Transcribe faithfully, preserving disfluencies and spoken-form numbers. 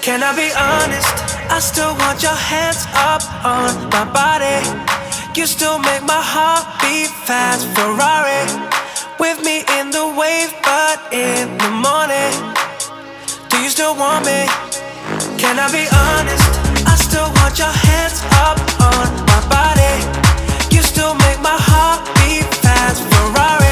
Can I be honest? I still want your hands up on my body. You still make my heart beat fast. Ferrari with me in the wave, but in the morning, do you still want me? Can I be honest? I still want your hands up on my body. You still make my heart beat fast. Ferrari